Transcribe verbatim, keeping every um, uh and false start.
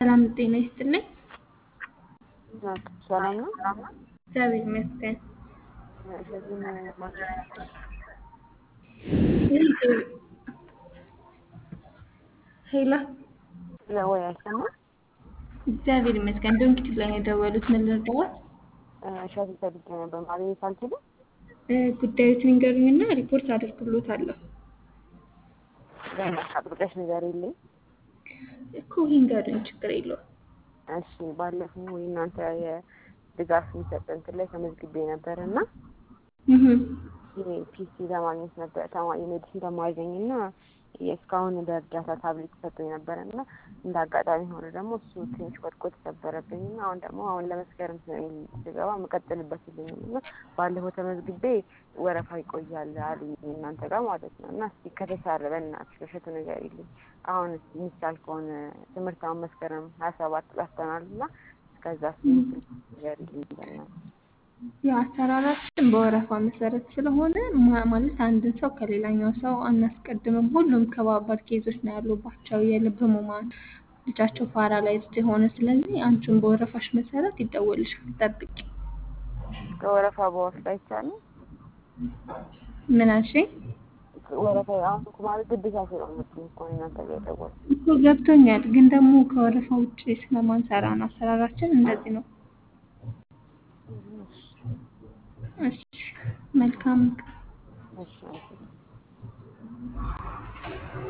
ሰላም ጤና ይስጥልኝ። ሰላም ነው። እግዚአብሔር ይመስገን። እሸቱን ማን ሄሎ ለወይ አይሰማም? እግዚአብሔር ይመስገን። ዶንኪ ላይ ነው የደወሉት። ምን ልርዳዎት? እሸቱ ፈልጌ ነበር ማግኘት አልችልም። ጉዳዮችን ይንገሩኝና ሪፖርት አደርግልዎታለሁ። ገና አጥብቀሽ ንገሪልኝ እኮ ይንገሩኝ፣ ችግር የለውም። እሺ። ባለፈው እናንተ የድጋፍ የሚሰጥ እንትን ላይ ተመዝግቤ ነበርና እህ ፒሲ ለማግኘት ነበር ተማሪ ሜዲሲን ለማግኘትና የእስካሁን በእርዳታ ታብሌት ሰጥቶኝ ነበርና እንደ አጋጣሚ ሆነ ደግሞ እሱ ትንሽ ወድቆ ተሰበረብኝና አሁን ደግሞ አሁን ለመስከረም ስገባ መቀጠልበት ይልኝና ባለፈው ተመዝግቤ ወረፋ ይቆያል አሉኝ እናንተ ጋር ማለት ነው። እና እስኪ ከተቻለ በእናትሽ እሸቱ ንገሪልኝ። አሁን የሚቻል ከሆነ ትምህርት አሁን መስከረም ሀያ ሰባት ላስተናልና እስከዛ እስኪ ንገሪልኝ በእናትሽ። የአሰራራችን በወረፋ መሰረት ስለሆነ ማ- ማለት አንድን ሰው ከሌላኛው ሰው አናስቀድምም። ሁሉም ከባባድ ኬዞች ነው ያሉባቸው፣ የልብ ህሙማን፣ ልጃቸው ፓራላይዝድ የሆነ። ስለዚህ አንቺን በወረፋሽ መሰረት ይደወልልሻል፣ ጠብቂ። ከወረፋ በወስድ አይቻልም? ምን አልሽኝ? ወረፋ አሁን እኮ ማለት ግዴታ ስለሆነብኝ እኮ ነው እናንተ ጋር የደወልኩት። እኮ ገብቶኛል፣ ግን ደግሞ ከወረፋ ውጭ ስለማንሰራ ነው። አሰራራችን እንደዚህ ነው። እሺ፣ መልካም ቀን። እሺ።